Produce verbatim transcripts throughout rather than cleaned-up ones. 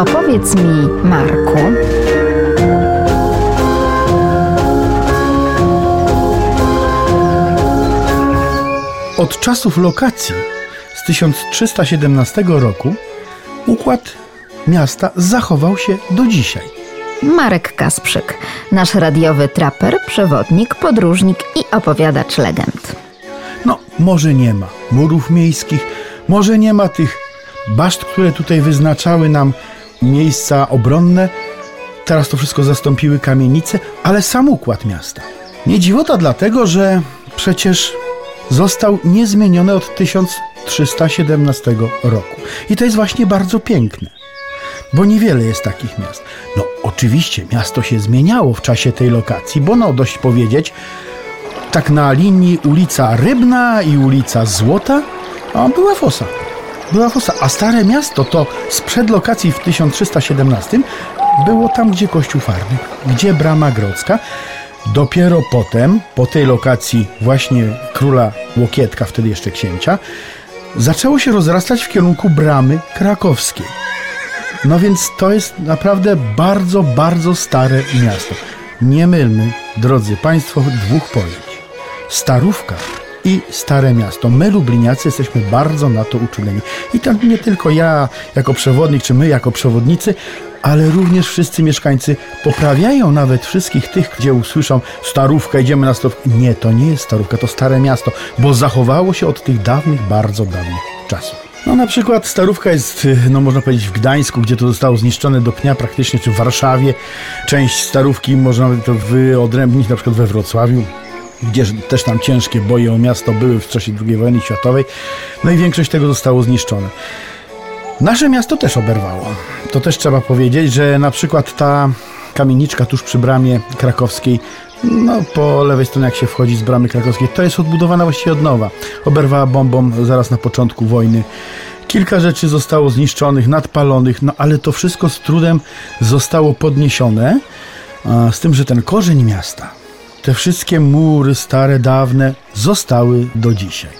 Opowiedz mi, Marku. Od czasów lokacji z tysiąc trzysta siedemnastego roku układ miasta zachował się do dzisiaj. Marek Kasprzyk, nasz radiowy traper, przewodnik, podróżnik i opowiadacz legend. No, może nie ma murów miejskich, może nie ma tych baszt, które tutaj wyznaczały nam miejsca obronne. Teraz to wszystko zastąpiły kamienice, ale sam układ miasta. Nie dziwota dlatego, że przecież został niezmieniony od tysiąc trzysta siedemnastego roku. I to jest właśnie bardzo piękne, bo niewiele jest takich miast. No oczywiście miasto się zmieniało w czasie tej lokacji, bo no dość powiedzieć, tak na linii ulica Rybna i ulica Złota a była fosa. Była fosa, a Stare Miasto to sprzed lokacji w tysiąc trzysta siedemnastym było tam, gdzie Kościół Farny, gdzie Brama Grodzka. Dopiero potem, po tej lokacji właśnie króla Łokietka, wtedy jeszcze księcia, zaczęło się rozrastać w kierunku Bramy Krakowskiej. No więc to jest naprawdę bardzo, bardzo stare miasto. Nie mylmy, drodzy Państwo, dwóch pojęć. Starówka i Stare Miasto. My, lubliniacy, jesteśmy bardzo na to uczuleni. I to nie tylko ja jako przewodnik, czy my jako przewodnicy, ale również wszyscy mieszkańcy poprawiają nawet wszystkich tych, gdzie usłyszą Starówka, idziemy na Starówkę. Nie, to nie jest Starówka, to Stare Miasto, bo zachowało się od tych dawnych, bardzo dawnych czasów. No na przykład Starówka jest, no można powiedzieć, w Gdańsku, gdzie to zostało zniszczone do pnia praktycznie, czy w Warszawie. Część Starówki można to wyodrębnić na przykład we Wrocławiu, gdzie też tam ciężkie boje o miasto były w czasie drugiej wojny światowej. No i większość tego zostało zniszczone. Nasze miasto też oberwało. To też trzeba powiedzieć, że na przykład ta kamieniczka tuż przy Bramie Krakowskiej, no po lewej stronie jak się wchodzi z Bramy Krakowskiej, to jest odbudowana właściwie od nowa. Oberwała bombą zaraz na początku wojny. Kilka rzeczy zostało zniszczonych, nadpalonych, no ale to wszystko z trudem zostało podniesione. Z tym, że ten korzeń miasta, te wszystkie mury stare, dawne zostały do dzisiaj.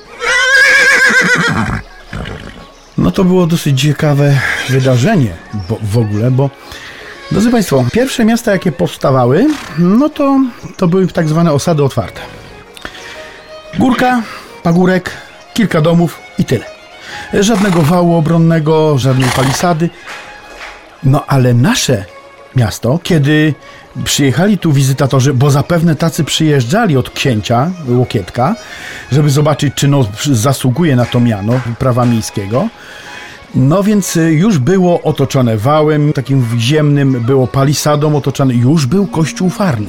No to było dosyć ciekawe wydarzenie bo, w ogóle, bo drodzy Państwo, pierwsze miasta jakie powstawały, no to, to były tak zwane osady otwarte. Górka, pagórek, kilka domów i tyle. Żadnego wału obronnego, żadnej palisady. No ale nasze miasto, kiedy przyjechali tu wizytatorzy, bo zapewne tacy przyjeżdżali od księcia Łokietka, żeby zobaczyć, czy no zasługuje na to miano prawa miejskiego. No więc już było otoczone wałem takim ziemnym, było palisadą otoczone, już był Kościół Farny.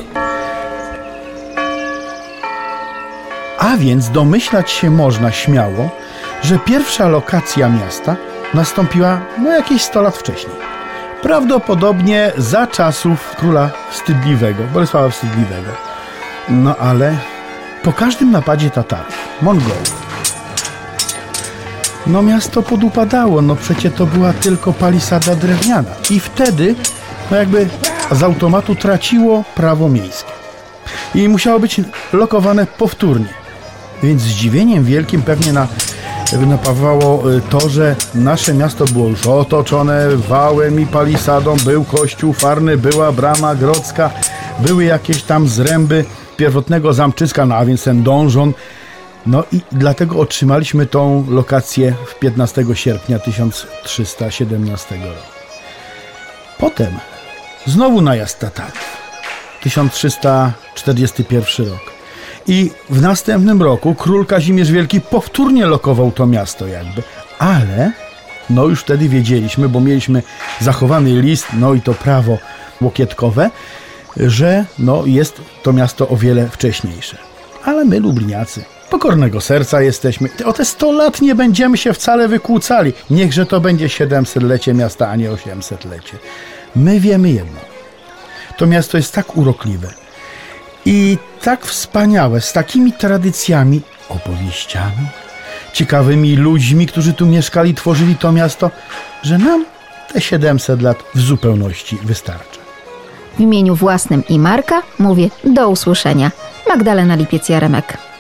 A więc domyślać się można śmiało, że pierwsza lokacja miasta nastąpiła no jakieś sto lat wcześniej. Prawdopodobnie za czasów króla Wstydliwego, Bolesława Wstydliwego. No ale po każdym napadzie Tatarów, Mongołów, no miasto podupadało, no przecie to była tylko palisada drewniana. I wtedy, no jakby z automatu traciło prawo miejskie. I musiało być lokowane powtórnie. Więc zdziwieniem wielkim pewnie na napawało to, że nasze miasto było już otoczone wałem i palisadą, był Kościół Farny, była Brama Grodzka, były jakieś tam zręby pierwotnego zamczyska, no a więc ten donżon. No i dlatego otrzymaliśmy tą lokację w piętnastego sierpnia tysiąc trzysta siedemnastego roku. Potem znowu najazd Tatarów, tysiąc trzysta czterdziesty pierwszy rok. I w następnym roku król Kazimierz Wielki powtórnie lokował to miasto jakby, ale no już wtedy wiedzieliśmy, bo mieliśmy zachowany list, no i to prawo łokietkowe, że no jest to miasto o wiele wcześniejsze. Ale my, lubliniacy, pokornego serca jesteśmy. O te sto lat nie będziemy się wcale wykłócali. Niechże to będzie siedemsetlecie miasta, a nie osiemsetlecie. My wiemy jedno. To miasto jest tak urokliwe i tak wspaniałe, z takimi tradycjami, opowieściami, ciekawymi ludźmi, którzy tu mieszkali, tworzyli to miasto, że nam te siedemset lat w zupełności wystarcza. W imieniu własnym i Marka mówię do usłyszenia. Magdalena Lipiec-Jaremek.